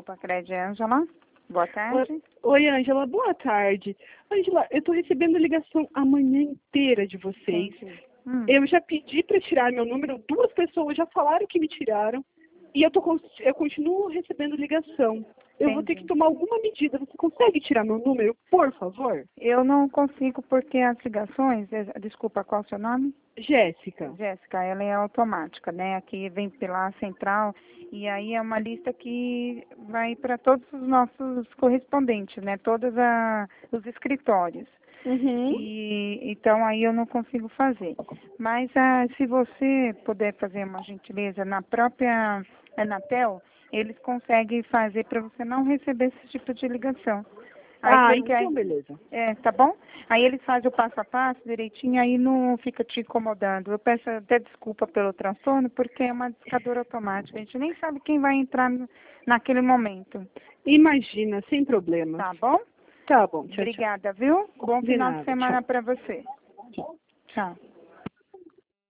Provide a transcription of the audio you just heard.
Copa Cred, Ângela. Boa tarde. Oi, Ângela, boa tarde. Ângela, eu estou recebendo ligação a manhã inteira de vocês. Sim. Eu já pedi para tirar meu número, 2 pessoas já falaram que me tiraram, e eu continuo recebendo ligação. Eu vou ter que tomar alguma medida. Você consegue tirar meu número, por favor? Eu não consigo porque as ligações, desculpa, qual é o seu nome? Jéssica. Jéssica, ela é automática, né? Aqui vem pela central e aí é uma lista que vai para todos os nossos correspondentes, né? Todos os escritórios. E então aí eu não consigo fazer. Mas se você puder fazer uma gentileza na própria Anatel, eles conseguem fazer para você não receber esse tipo de ligação. Aí, Então beleza. tá bom? Aí eles fazem o passo a passo direitinho, aí não fica te incomodando. Eu peço até desculpa pelo transtorno, porque é uma discadora automática. A gente nem sabe quem vai entrar naquele momento. Imagina, sem problema. Tá bom? Tá bom, tchau, Obrigada, viu? Bom final de semana Tchau. para você. Tchau. Tchau.